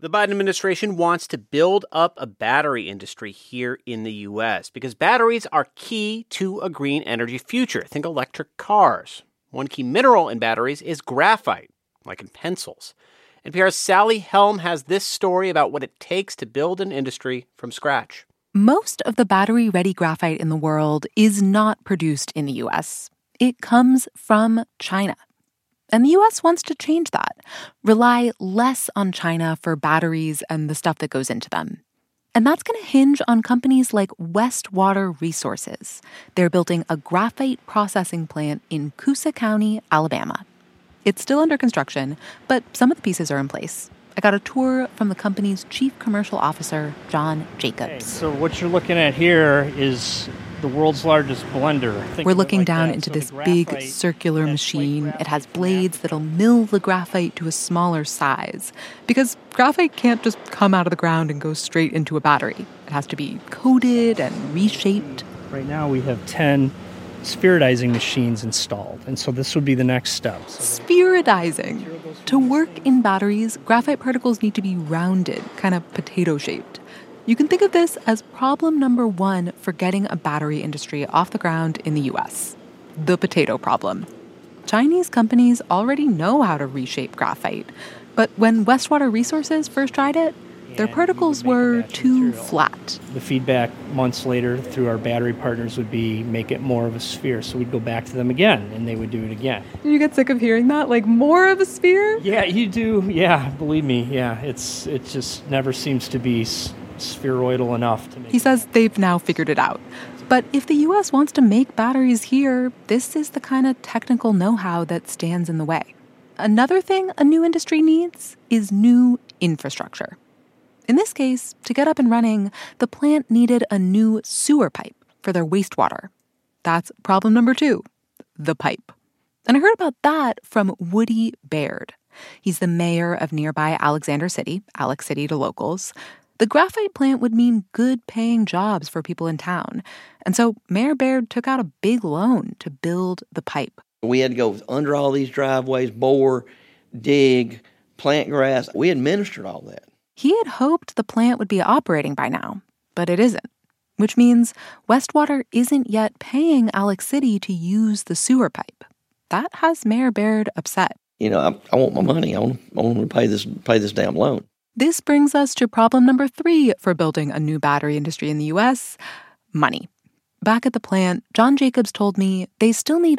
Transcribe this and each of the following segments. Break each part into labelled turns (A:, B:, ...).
A: The Biden administration wants to build up a battery industry here in the U.S. because batteries are key to a green energy future. Think electric cars. One key mineral in batteries is graphite, like in pencils. NPR's Sally Helm has this story about what it takes to build an industry from scratch.
B: Most of the battery-ready graphite in the world is not produced in the U.S. It comes from China. And the U.S. wants to change that, rely less on China for batteries and the stuff that goes into them. And that's going to hinge on companies like Westwater Resources. They're building a graphite processing plant in Coosa County, Alabama. It's still under construction, but some of the pieces are in place. I got a tour from the company's chief commercial officer, John Jacobs.
C: Okay, so what you're looking at here is the world's largest blender.
B: We're looking down into this big circular machine. It has blades that'll mill the graphite to a smaller size. Because graphite can't just come out of the ground and go straight into a battery. It has to be coated and reshaped.
C: Right now we have 10 spheroidizing machines installed, and so this would be the next step.
B: Spheroidizing. To work in batteries, graphite particles need to be rounded, kind of potato-shaped. You can think of this as problem number one for getting a battery industry off the ground in the U.S. The potato problem. Chinese companies already know how to reshape graphite, but when Westwater Resources first tried it, their particles were too flat.
C: The feedback months later through our battery partners would be make it more of a sphere. So we'd go back to them again, and they would do it again.
B: You get sick of hearing that? Like, more of a sphere?
C: Yeah, you do. Yeah, believe me. Yeah, it just never seems to be spheroidal enough to make.
B: He says they've now figured it out. But if the U.S. wants to make batteries here, this is the kind of technical know-how that stands in the way. Another thing a new industry needs is new infrastructure. In this case, to get up and running, the plant needed a new sewer pipe for their wastewater. That's problem number two, the pipe. And I heard about that from Woody Baird. He's the mayor of nearby Alexander City, Alex City to locals. The graphite plant would mean good-paying jobs for people in town. And so Mayor Baird took out a big loan to build the pipe.
D: We had to go under all these driveways, bore, dig, plant grass. We administered all that.
B: He had hoped the plant would be operating by now, but it isn't, which means Westwater isn't yet paying Alex City to use the sewer pipe. That has Mayor Baird upset.
D: You know, I want my money. I want to pay this damn loan.
B: This brings us to problem number 3 for building a new battery industry in the U.S., money. Back at the plant, John Jacobs told me they still need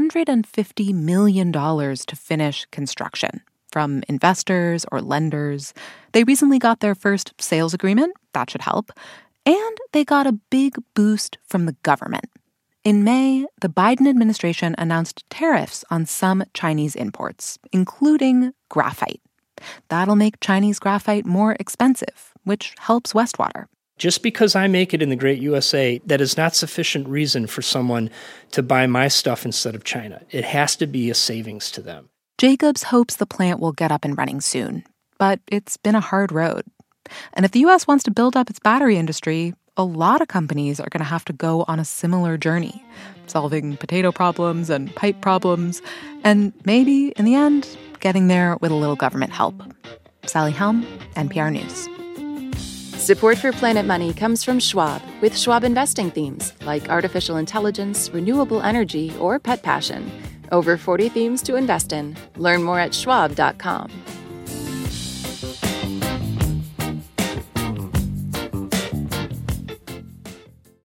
B: $150 million to finish construction. From investors or lenders. They recently got their first sales agreement. That should help. And they got a big boost from the government. In May, the Biden administration announced tariffs on some Chinese imports, including graphite. That'll make Chinese graphite more expensive, which helps Westwater.
C: Just because I make it in the great USA, that is not sufficient reason for someone to buy my stuff instead of China. It has to be a savings to them.
B: Jacobs hopes the plant will get up and running soon, but it's been a hard road. And if the U.S. wants to build up its battery industry, a lot of companies are going to have to go on a similar journey, solving potato problems and pipe problems, and maybe, in the end, getting there with a little government help. Sally Helm, NPR News.
E: Support for Planet Money comes from Schwab, with Schwab investing themes like artificial intelligence, renewable energy, or pet passion. Over 40 themes to invest in. Learn more at schwab.com.